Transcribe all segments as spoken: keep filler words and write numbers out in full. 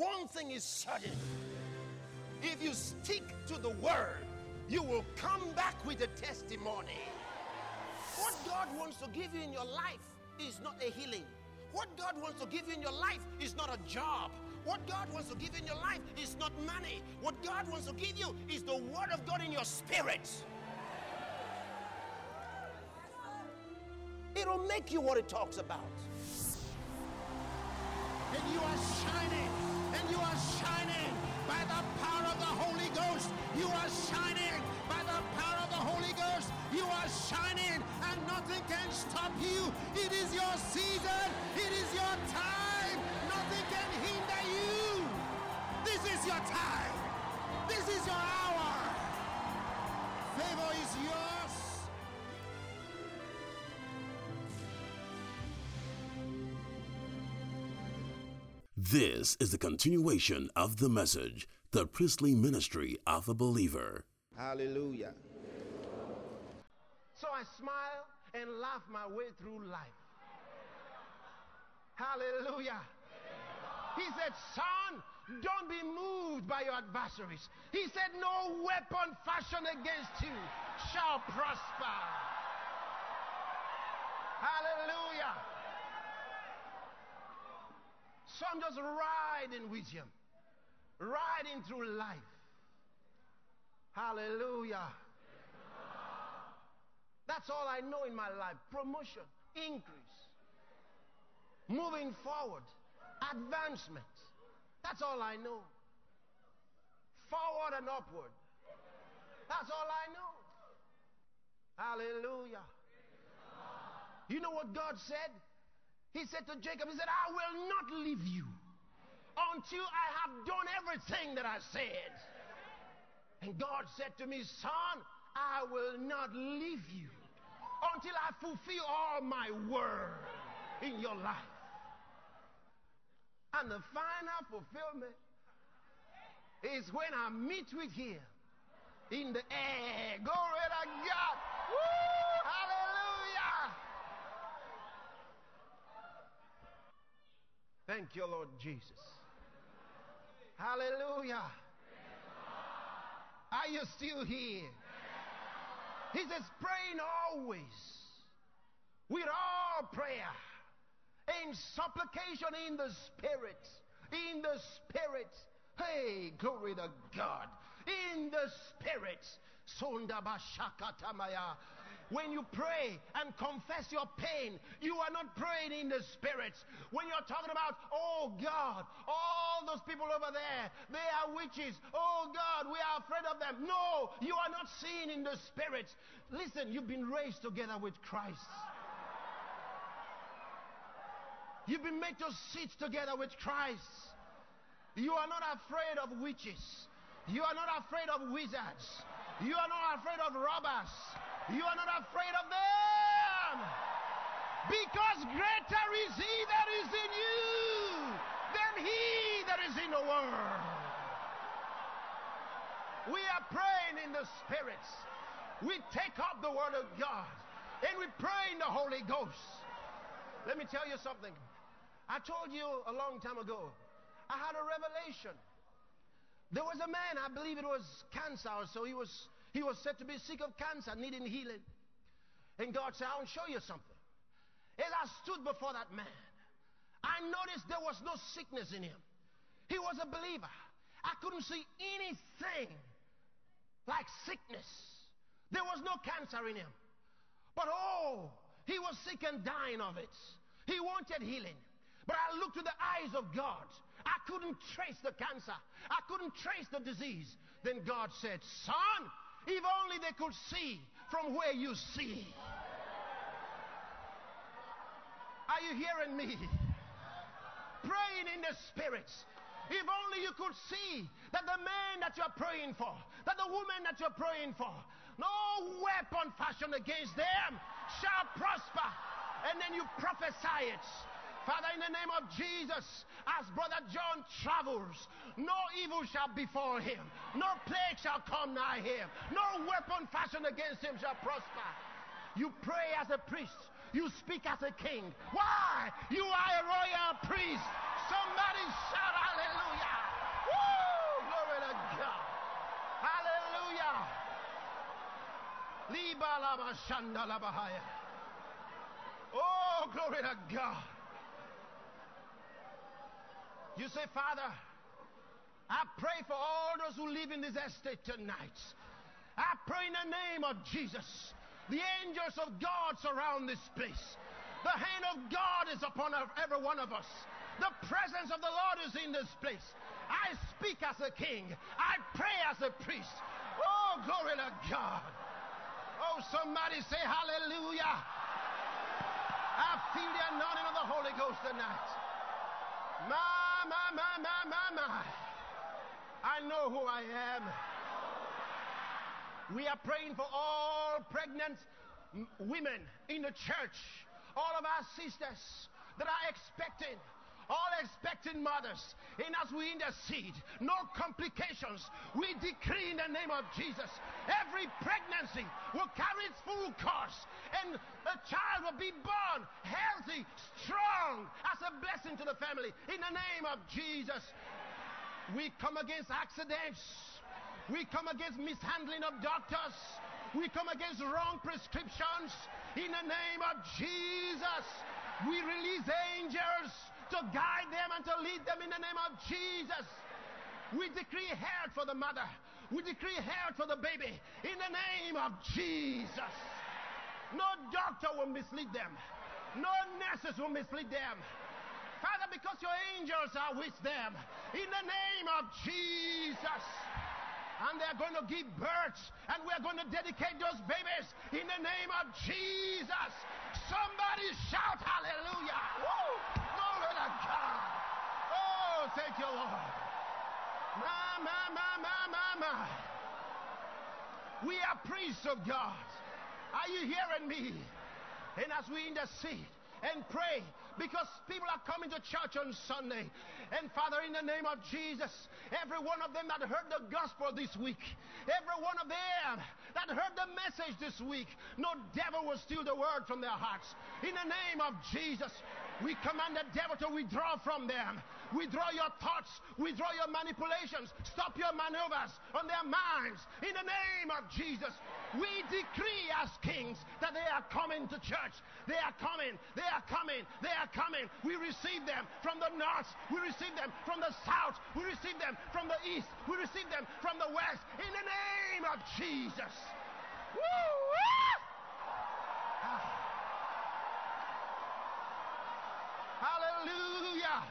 one thing is certain. If you stick to the word, you will come back with a testimony. What God wants to give you in your life is not a healing. What God wants to give you in your life is not a job. What God wants to give you in your life is not money. What God wants to give you is the word of God in your spirit. It'll make you what it talks about. And you are shining, and you are shining by the power of the Holy Ghost. You are shining by the power of the Holy Ghost. You are shining, and nothing can stop you. It is your season. It is your time. Nothing can hinder you. This is your time. This is your hour. Favor is yours. This is the continuation of the message, the priestly ministry of a believer. Hallelujah. So I smile and laugh my way through life. Hallelujah. He said, son, don't be moved by your adversaries. He said, no weapon fashioned against you shall prosper. Hallelujah. So I'm just riding with him, riding through life. Hallelujah. That's all I know in my life. Promotion, increase, moving forward, advancement. That's all I know. Forward and upward. That's all I know. Hallelujah. You know what God said? He said to Jacob, he said, I will not leave you until I have done everything that I said. And God said to me, son, I will not leave you until I fulfill all my word in your life. And the final fulfillment is when I meet with him in the air. Glory to God. Woo! Hallelujah. Thank you, Lord Jesus. Hallelujah. Are you still here? He says, praying always with all prayer and supplication in the Spirit. In the Spirit. Hey, glory to God. In the Spirit. When you pray and confess your pain, you are not praying in the Spirit. When you're talking about, oh God, all those people over there, they are witches. Oh God, we are afraid of them. No, you are not seeing in the Spirit. Listen, you've been raised together with Christ. You've been made to sit together with Christ. You are not afraid of witches. You are not afraid of wizards. You are not afraid of robbers. You are not afraid of them. Because greater is he that is in you than he that is in the world. We are praying in the Spirit. We take up the word of God and we pray in the Holy Ghost. Let me tell you something. I told you a long time ago, I had a revelation. There was a man, I believe it was cancer or so. He was, he was said to be sick of cancer, needing healing. And God said, I want to show you something. As I stood before that man, I noticed there was no sickness in him. He was a believer. I couldn't see anything like sickness. There was no cancer in him. But oh, he was sick and dying of it. He wanted healing. But I looked to the eyes of God. I couldn't trace the cancer. I couldn't trace the disease. Then God said, son, if only they could see from where you see. Are you hearing me? Praying in the Spirit. If only you could see that the man that you're praying for, that the woman that you're praying for, no weapon fashioned against them shall prosper. And then you prophesy it. Father, in the name of Jesus, as Brother John travels, no evil shall befall him. No plague shall come nigh him. No weapon fashioned against him shall prosper. You pray as a priest. You speak as a king. Why? You are a royal priest. Somebody shout hallelujah. Oh, glory to God. You say, Father, I pray for all those who live in this estate tonight. I pray in the name of Jesus. The angels of God surround this place. The hand of God is upon every one of us. The presence of the Lord is in this place. I speak as a king. I pray as a priest. Oh, glory to God. Oh, somebody say hallelujah. I feel the anointing of the Holy Ghost tonight. My, my, my, my, my, my. I know who I am. We are praying for all pregnant women in the church. All of our sisters that are expecting. All expecting mothers. And as we intercede, no complications. We decree in the name of Jesus. Every pregnancy will carry its full course. And a child will be born healthy, strong, as a blessing to the family. In the name of Jesus. We come against accidents. We come against mishandling of doctors. We come against wrong prescriptions. In the name of Jesus. We release angels to guide them and to lead them in the name of Jesus. We decree health for the mother. We decree health for the baby in the name of Jesus. No doctor will mislead them. No nurses will mislead them. Father, because your angels are with them in the name of Jesus. And they're going to give birth, and we're going to dedicate those babies in the name of Jesus. Somebody shout hallelujah. Woo! Glory to God. Oh, thank you, Lord. My, my, my, my, my, my. We are priests of God. Are you hearing me? And as we intercede and pray, because people are coming to church on Sunday. And Father, in the name of Jesus, every one of them that heard the gospel this week, every one of them that heard the message this week, no devil will steal the word from their hearts. In the name of Jesus, we command the devil to withdraw from them. Withdraw your thoughts. Withdraw your manipulations. Stop your maneuvers on their minds. In the name of Jesus, we decree as kings that they are coming to church. They are coming. They are coming. They are coming. We receive them from the north. We receive them from the south. We receive them from the east. We receive them from the west. In the name of Jesus. Woo! Ah. Hallelujah.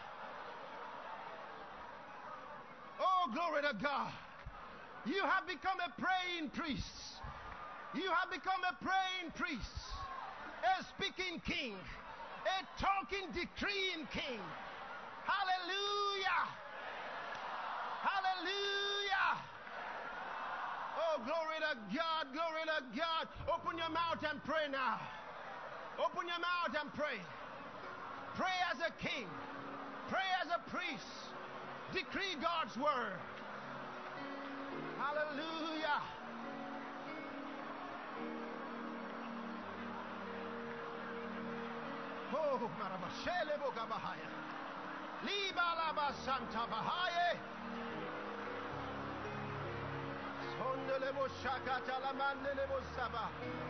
Oh, glory to God. You have become a praying priest. You have become a praying priest. A speaking king. A talking, decreeing king. Hallelujah. Hallelujah. Oh, glory to God. Glory to God. Open your mouth and pray now. Open your mouth and pray. Pray as a king. Pray as a priest. Decree God's word. Hallelujah. Oh, Marabashele Boga Bahaya. Liba Laba Santa Bahaya. Sondelebo Shakata Lamandelebo Saba.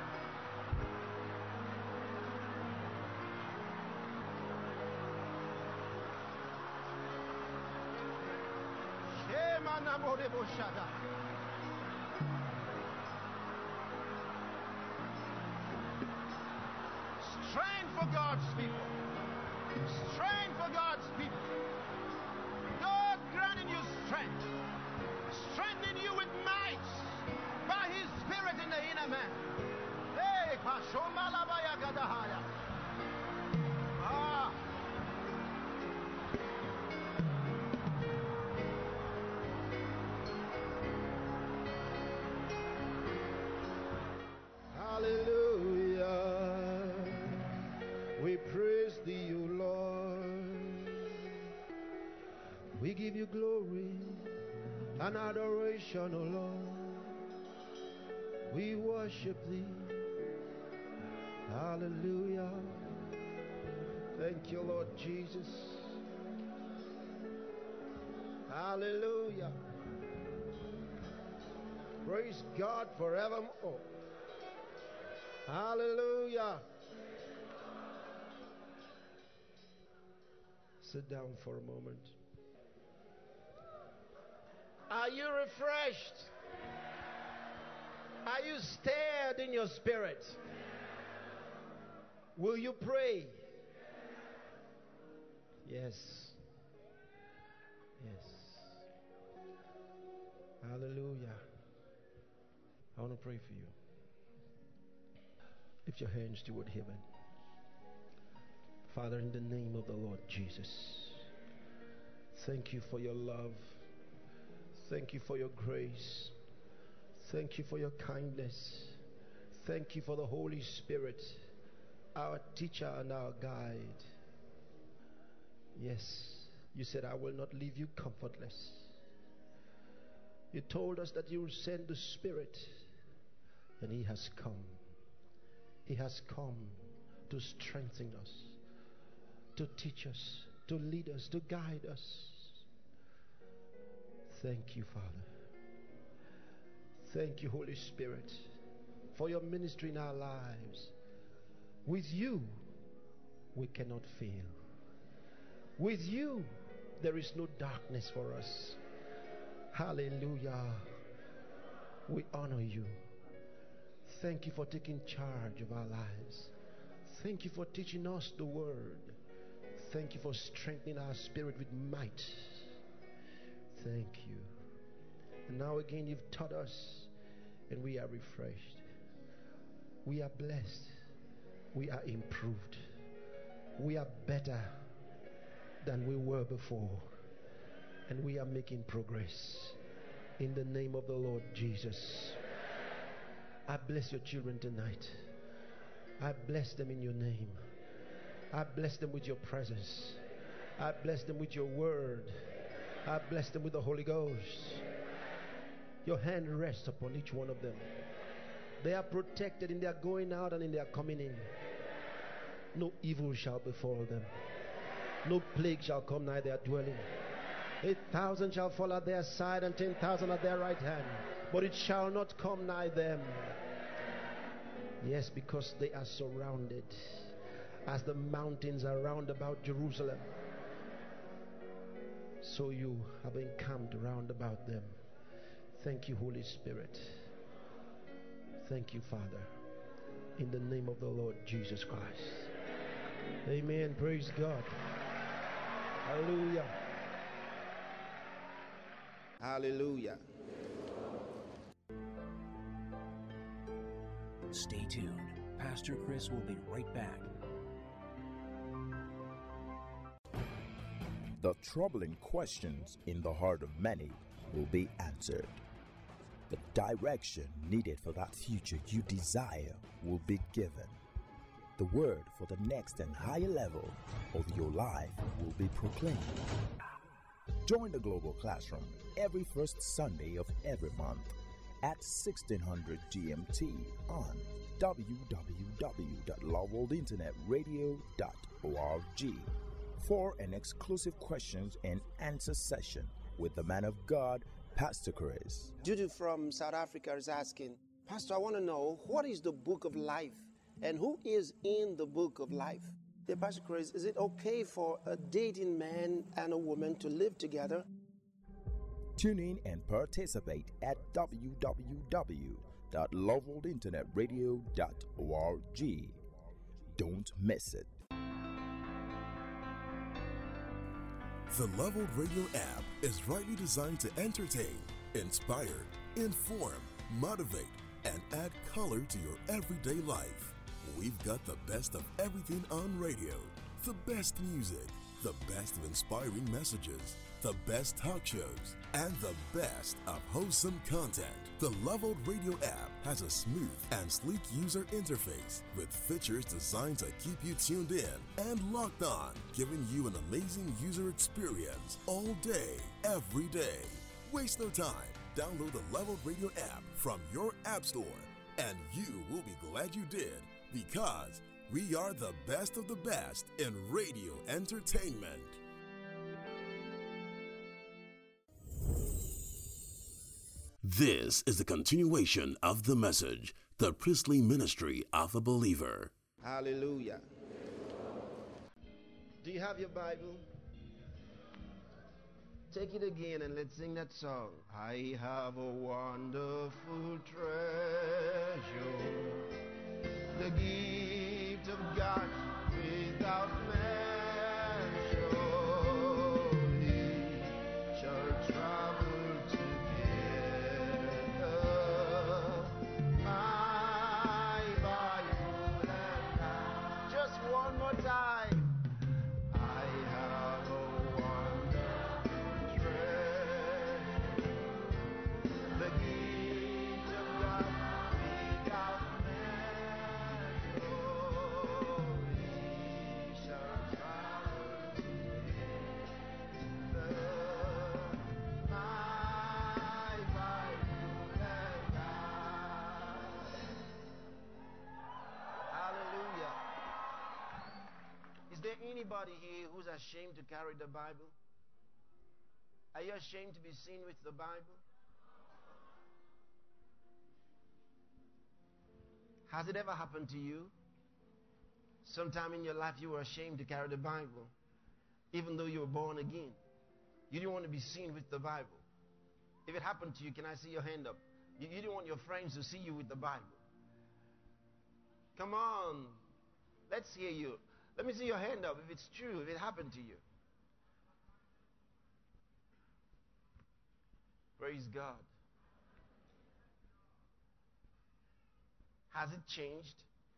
Strength for God's people. Strength for God's people. God granting you strength. Strengthening you with might by His Spirit in the inner man. Hey, ah. Hallelujah. We praise thee, O Lord. We give you glory and adoration, O Lord. We worship thee. Hallelujah. Thank you, Lord Jesus. Hallelujah. Praise God forevermore. Hallelujah. Sit down for a moment. Are you refreshed? Are you stirred in your spirit? Will you pray? Yes. Yes. Hallelujah. I want to pray for you. Lift your hands toward heaven. Father, in the name of the Lord Jesus, thank you for your love. Thank you for your grace. Thank you for your kindness. Thank you for the Holy Spirit, our teacher and our guide. Yes, you said, I will not leave you comfortless. You told us that you will send the Spirit, and He has come. He has come to strengthen us, to teach us, to lead us, to guide us. Thank you, Father. Thank you, Holy Spirit, for your ministry in our lives. With you, we cannot fail. With you, there is no darkness for us. Hallelujah. We honor you. Thank you for taking charge of our lives. Thank you for teaching us the word. Thank you for strengthening our spirit with might. Thank you. And now again, you've taught us, and we are refreshed. We are blessed. We are improved. We are better than we were before. And we are making progress. In the name of the Lord Jesus. I bless your children tonight. I bless them in your name. I bless them with your presence. I bless them with your word. I bless them with the Holy Ghost. Your hand rests upon each one of them. They are protected in their going out and in their coming in. No evil shall befall them. No plague shall come nigh their dwelling. A thousand shall fall at their side and ten thousand at their right hand, but it shall not come nigh them. Yes, because they are surrounded as the mountains are round about Jerusalem. So you have encamped round about them. Thank you, Holy Spirit. Thank you, Father. In the name of the Lord Jesus Christ. Amen. Praise God. Hallelujah. Hallelujah. Stay tuned. Pastor Chris will be right back. The troubling questions in the heart of many will be answered. The direction needed for that future you desire will be given. The word for the next and higher level of your life will be proclaimed. Join the Global Classroom every first Sunday of every month at sixteen hundred G M T on w w w dot love world internet radio dot org for an exclusive questions and answer session with the man of God, Pastor Chris. Judy from South Africa is asking, Pastor, I want to know, what is the book of life and who is in the book of life? Yeah, Pastor Chris, is it okay for a dating man and a woman to live together? Tune in and participate at w w w dot love world internet radio dot org. Don't miss it. The Leveled Radio app is rightly designed to entertain, inspire, inform, motivate, and add color to your everyday life. We've got the best of everything on radio, the best music, the best of inspiring messages, the best talk shows, and the best of wholesome content. The Leveled Radio app has a smooth and sleek user interface with features designed to keep you tuned in and locked on, giving you an amazing user experience all day, every day. Waste no time. Download the Leveled Radio app from your app store, and you will be glad you did, because we are the best of the best in radio entertainment. This is the continuation of the message, the priestly ministry of a believer. Hallelujah. Do you have your Bible? Take it again and let's sing that song. I have a wonderful treasure, the gift of God without measure. We shall travel together, my Bible and I. Just one more time. I have a wonderful treasure, the gift of God without measure. We shall travel together, my Bible and I. Hallelujah. Is there anybody here who's ashamed to carry the Bible? Are you ashamed to be seen with the Bible? Has it ever happened to you? Sometime in your life you were ashamed to carry the Bible, even though you were born again. You didn't want to be seen with the Bible. If it happened to you, can I see your hand up? You, you didn't want your friends to see you with the Bible. Come on. Let's hear you. Let me see your hand up if it's true, if it happened to you. Praise God. Has it changed?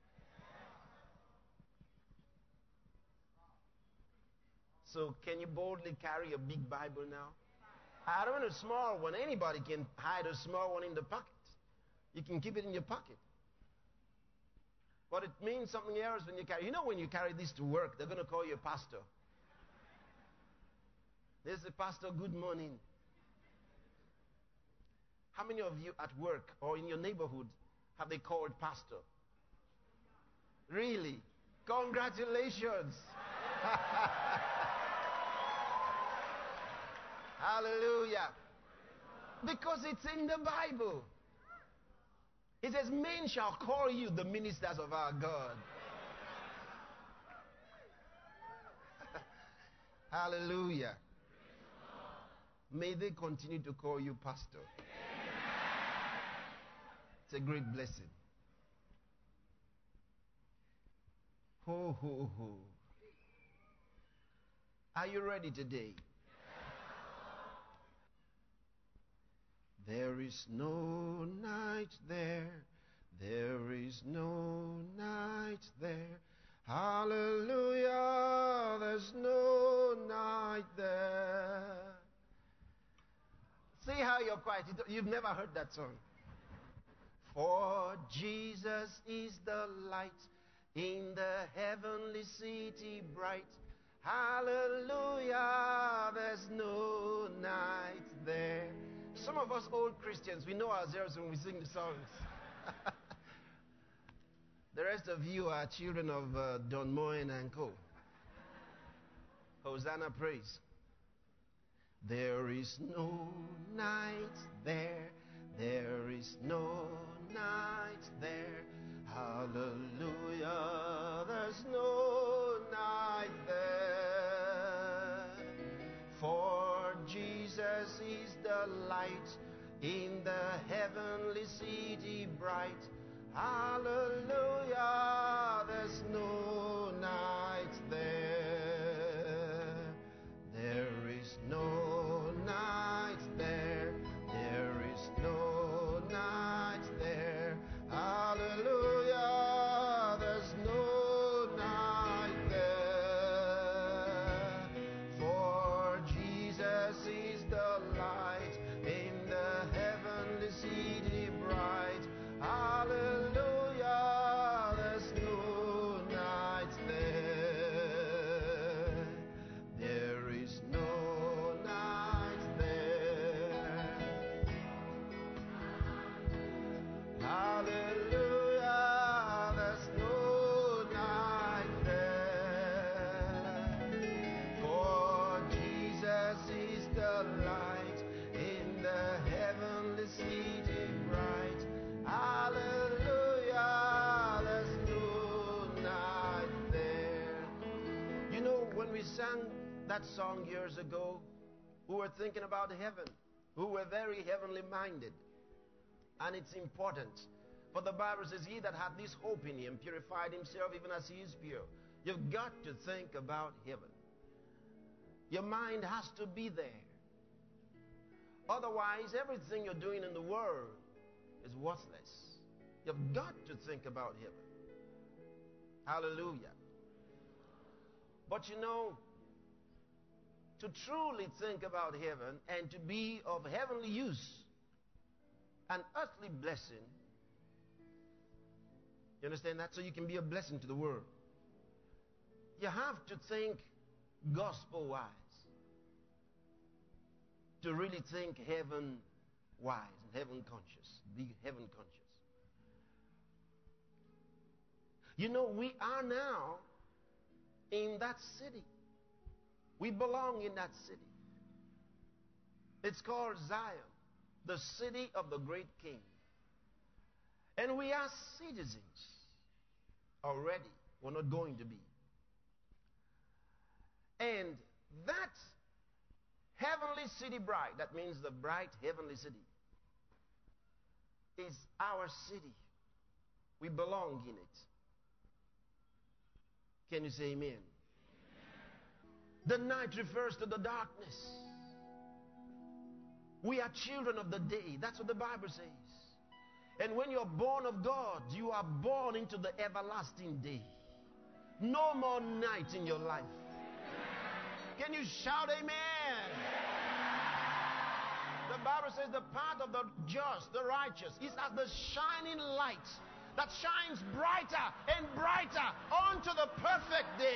So can you boldly carry a big Bible now? I don't want a small one. Anybody can hide a small one in the pocket. You can keep it in your pocket. But it means something else when you carry. You know, when you carry this to work, they're going to call you a pastor. There's a pastor, good morning. How many of you at work or in your neighborhood have they called pastor? Really? Congratulations. Hallelujah. Because it's in the Bible. It says, men shall call you the ministers of our God. Hallelujah. May they continue to call you pastor. It's a great blessing. Ho, ho, ho. Are you ready today? There is no night there, there is no night there. Hallelujah, there's no night there. See how you're quiet. You've never heard that song. For Jesus is the light in the heavenly city bright. Hallelujah, there's no night there. Some of us old Christians, we know ourselves when we sing the songs. The rest of you are children of uh, Don Moen and co. Hosanna praise. There is no night there. There is no night there. Hallelujah. There's no night there. For Jesus is the light in the heavenly city bright. Hallelujah. There's no night there. There is no night there. There is no night there. Hallelujah. There's no night there. For Jesus is the light in the heavenly city bright. Hallelujah. There's no night there. There is no night. that song years ago who were thinking about heaven, who were very heavenly minded. And it's important. For the Bible says, he that hath this hope in him purified himself even as he is pure. You've got to think about heaven. Your mind has to be there. Otherwise, everything you're doing in the world is worthless. You've got to think about heaven. Hallelujah. But you know, to truly think about heaven and to be of heavenly use and earthly blessing, you understand that? So you can be a blessing to the world. You have to think gospel-wise. To really think heaven-wise and heaven-conscious. Be heaven-conscious. You know, we are now in that city. We belong in that city. It's called Zion, the city of the great King. And we are citizens already. We're not going to be. And that heavenly city bride, that means the bright heavenly city, is our city. We belong in it. Can you say amen? Amen. The night refers to the darkness. We are children of the day. That's what the Bible says. And when you're born of God, you are born into the everlasting day. No more night in your life. Can you shout amen? The Bible says the path of the just, the righteous, is as the shining light that shines brighter and brighter onto the perfect day.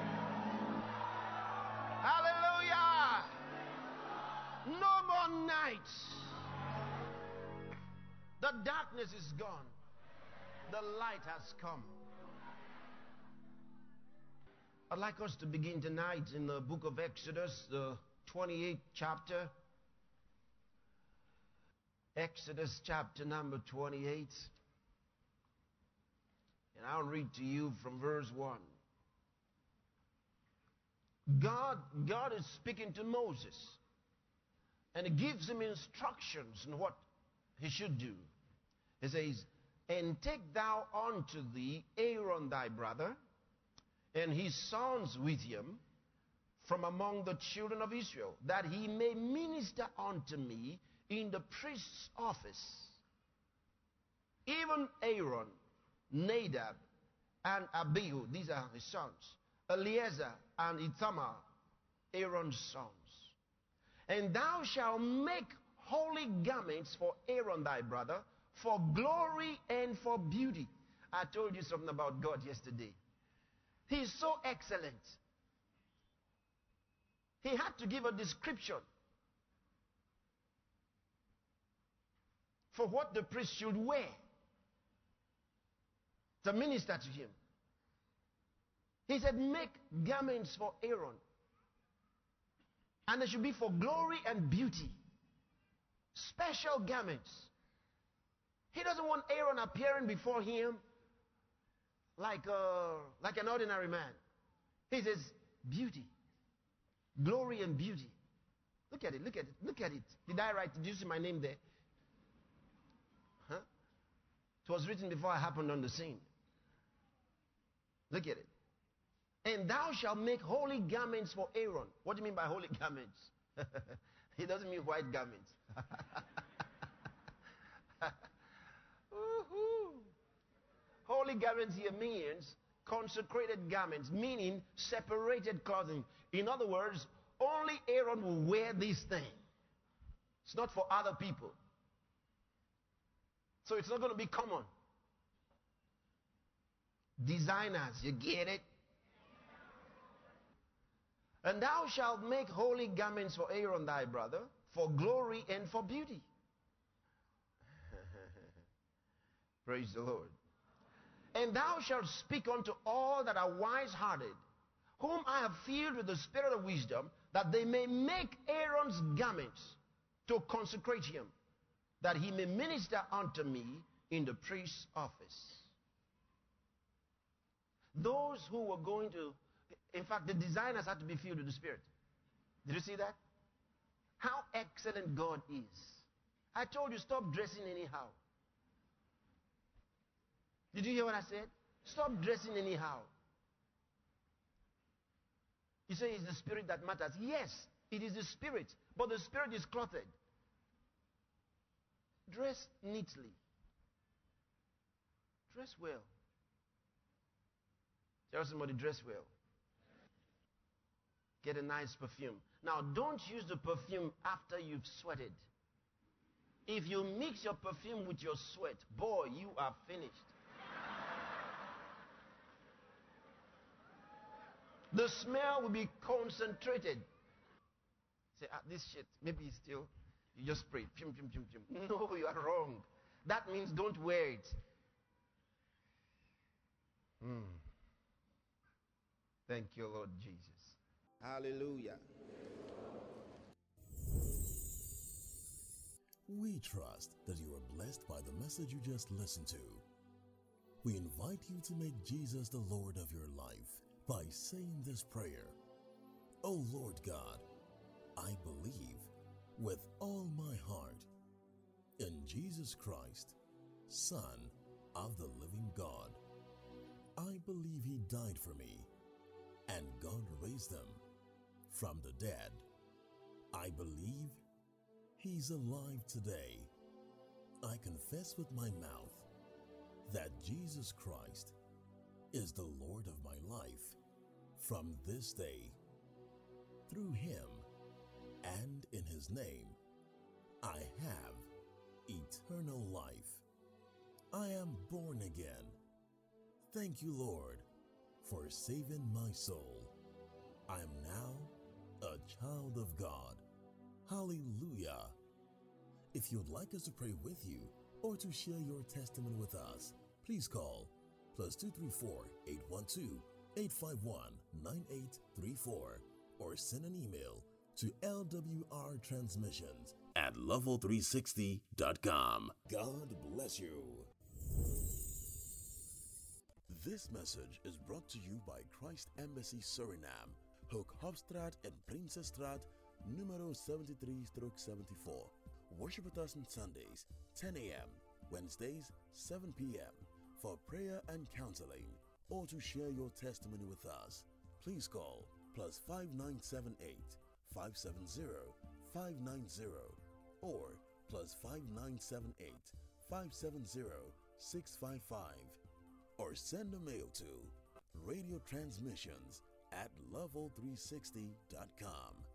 Hallelujah. No more night. The darkness is gone. The light has come. I'd like us to begin tonight in the book of Exodus, the twenty-eighth chapter. Exodus chapter number twenty-eight. And I'll read to you from verse one. God, God is speaking to Moses. And he gives him instructions on what he should do. He says, and take thou unto thee Aaron thy brother, and his sons with him, from among the children of Israel, that he may minister unto me in the priest's office. Even Aaron, Nadab, and Abihu, these are his sons. Eleazar and Ithamar, Aaron's sons. And thou shalt make holy garments for Aaron thy brother, for glory and for beauty. I told you something about God yesterday. He is so excellent. He had to give a description for what the priest should wear to minister to him. He said, make garments for Aaron. And they should be for glory and beauty. Special garments. He doesn't want Aaron appearing before him like, a, like an ordinary man. He says, beauty. Glory and beauty. Look at it, look at it, look at it. Did I write, did you see my name there? Huh? It was written before I happened on the scene. Look at it. And thou shalt make holy garments for Aaron. What do you mean by holy garments? He doesn't mean white garments. Holy garments here means consecrated garments, meaning separated clothing. In other words, only Aaron will wear this thing. It's not for other people. So it's not going to be common. Designers, you get it? And thou shalt make holy garments for Aaron thy brother, for glory and for beauty. Praise the Lord. And thou shalt speak unto all that are wise-hearted, whom I have filled with the spirit of wisdom, that they may make Aaron's garments to consecrate him, that he may minister unto me in the priest's office. Those who were going to, in fact, the designers had to be filled with the Spirit. Did you see that? How excellent God is. I told you, stop dressing anyhow. Did you hear what I said? Stop dressing anyhow. You say it's the spirit that matters. Yes, it is the spirit, but the spirit is clothed. Dress neatly. Dress well. Tell somebody, dress well. Get a nice perfume. Now, don't use the perfume after you've sweated. If you mix your perfume with your sweat, boy, you are finished. The smell will be concentrated. Say, ah, this shit, maybe it's still, you just spray it. Pum, pum, pum, pum. No, you are wrong. That means don't wear it. Mm. Thank you, Lord Jesus. Hallelujah. We trust that you are blessed by the message you just listened to. We invite you to make Jesus the Lord of your life by saying this prayer. Oh Lord God, I believe with all my heart in Jesus Christ, Son of the living God. I believe he died for me and God raised him from the dead. I believe he's alive today. I confess with my mouth that Jesus Christ is the Lord of my life from this day. Through him and in his name, I have eternal life. I am born again. Thank you, Lord, for saving my soul. I am now a child of God. Hallelujah. If you'd like us to pray with you or to share your testimony with us, please call plus two three four, eight one two, eight five one, nine eight three four or send an email to L W R transmissions at level three sixty dot com. God bless you. This message is brought to you by Christ Embassy Suriname, Hoek Hofstraat and Prinsesstraat, numero seventy-three stroke seventy-four. Worship with us on Sundays, ten a.m., Wednesdays, seven p.m. for prayer and counseling, or to share your testimony with us. Please call plus five nine seven eight, five seven zero, five nine zero or plus five nine seven eight, five seven zero, six five five or send a mail to radio transmissions at level three sixty dot com.